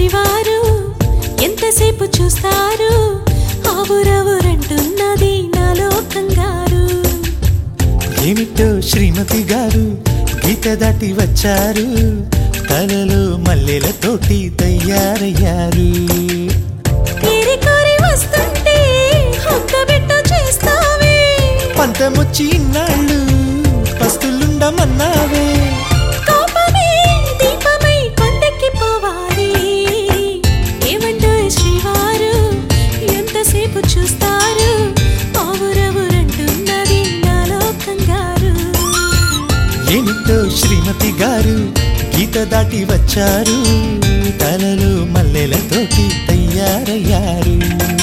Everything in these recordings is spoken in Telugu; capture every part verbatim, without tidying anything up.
శ్రీవారు ఎంతసేపు చూస్తారు ఆవురవురంటున్నది నాలో కంగారు. ఏమిటో శ్రీమతి గారు గీత దాటి వచ్చారు, తలలో మల్లెలతోటి తయారయ్యారు. ఏరి కోరి వస్తుంటే హొక్కబెట్ట చేస్తావే, పంతముచ్చి ఇన్నాళ్ళు పస్తులుండమన్నావే. కోపమే దీపమై కొండెక్కి పోవాలి. ఏమంటో శ్రీవారు ఎంతసేపు చూస్తారు ఆవురవురంటున్నది నాలో కంగారు. ఏమిటో శ్రీమతి గారు గీత దాటి వచ్చారు, తలలో మల్లెలతోటి తయారయ్యారు.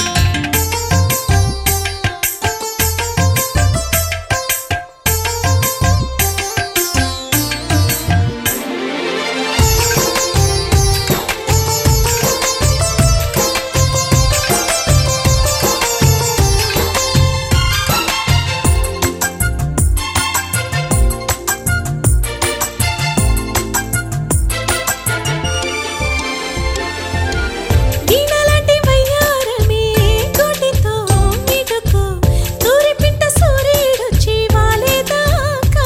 వీణలాంటి వయ్యారమే కోటితో మీటుకో, తూరిపింట సూర్యుడొచ్చి వాలేదాకా.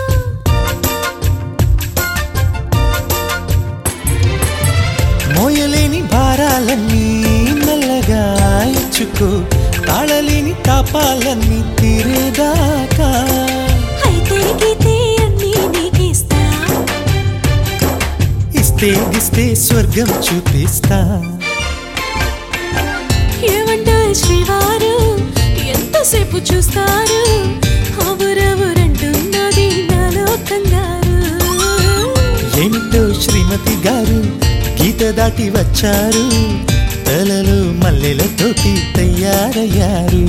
మోయలేని భారాలన్నీ మెల్లగా ఇచ్చుకో, తాళలేని తాపాలన్నీ తీరేదాకా. అయితే గీతే అన్నీ నీకిస్తా, ఇస్తే గిస్తే స్వర్గం చూపిస్తా. ఏమంటో శ్రీవారు ఎంతసేపు చూస్తారు ఆవురవురంటున్నది నాలో కంగారు. ఏమిటో శ్రీమతి గారు గీత దాటి వచ్చారు, తలలో మల్లెలతోటి తయారయ్యారు.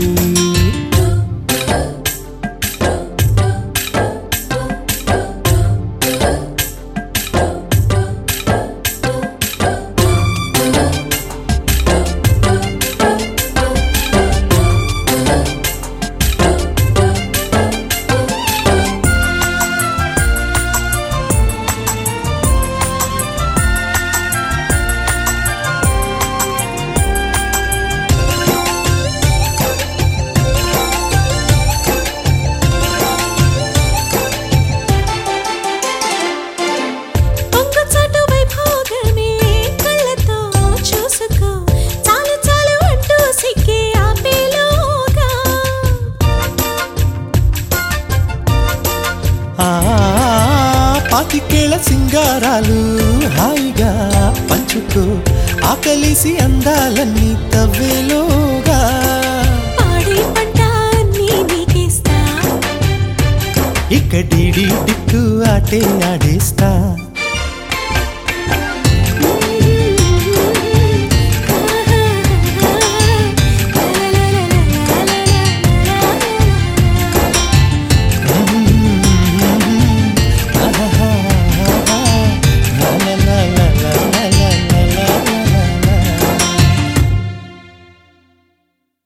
పొంగుచాటు వైభోగమే కళ్ళతో చూసుకో, చాలు చాలు అంటూ సిగ్గే ఆపేలోగా. ఆ పాతికేళ్ల సింగారాలు హాయిగా పంచుకో, ఆకలిసి అందాలన్నీ తవ్వేలోగా. పాడి పంట అన్నీ నీకిస్తా, ఇక డీడీ డిక్కు ఆటే ఆడేస్తా.